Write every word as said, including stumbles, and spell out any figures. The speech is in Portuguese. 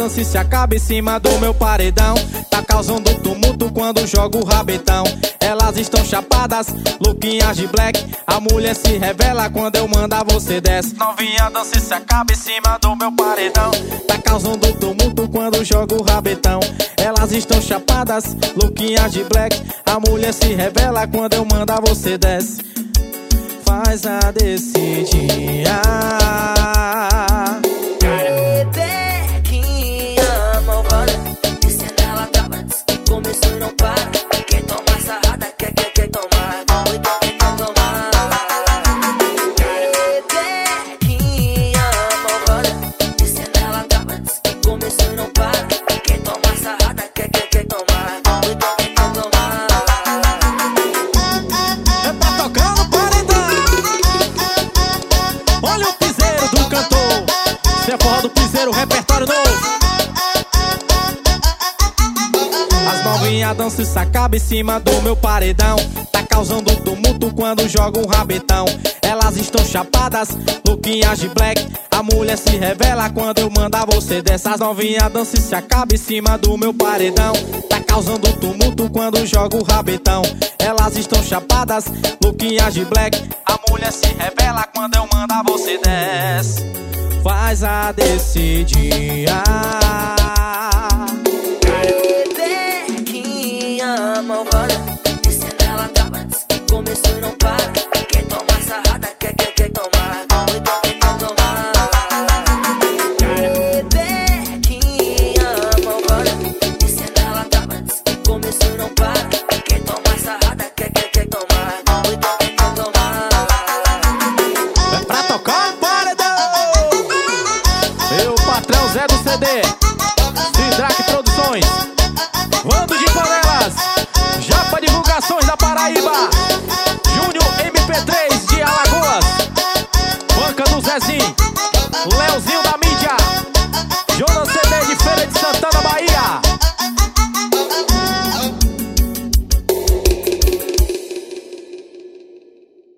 dança e se acaba em cima do meu paredão. Tá causando tumulto quando joga o rabetão. Elas estão chapadas, louquinhas de black. A mulher se revela quando eu mandar você desce. Novinha dança e se acaba em cima do meu paredão. Tá causando tumulto quando joga o rabetão. Elas estão chapadas, louquinhas de black. A mulher se revela quando eu mandar você desce. Faz a descidinha. Rebequinha malvada, descendo ela tava, diz que começou e não para. Quer tomar sarrada, quer, quer, quer tomar. Oito quer, quer tomar. Rebequinha malvada, descendo ela tava, diz que começou e não para. Quer tomar sarrada, quer, quer, quer tomar. Oito quer, quer tomar. É pra tocar no paredão. Olha o piseiro do cantor. Se é forró do piseiro, repertório novo. As novinhas dançam e se acaba em cima do meu paredão. Tá causando tumulto quando joga um rabetão. Elas estão chapadas, louquinhas de black. A mulher se revela quando eu mandar você desce. As novinhas dançam e se acaba em cima do meu paredão. Tá causando tumulto quando joga o rabetão. Elas estão chapadas, louquinhas de black. A mulher se revela quando eu mandar você desce. Faz a descidinha. Rebequinha malvada, descendo ela tava, diz que começou e não para. Quer tomar sarrada, quer, quer, quer tomar. Oito quer, quer tomar. Rebequinha malvada, descendo ela tava, diz que começou e não para. Quer tomar sarrada, quer, quer, quer tomar. Oito quer, quer tomar. É pra tocar.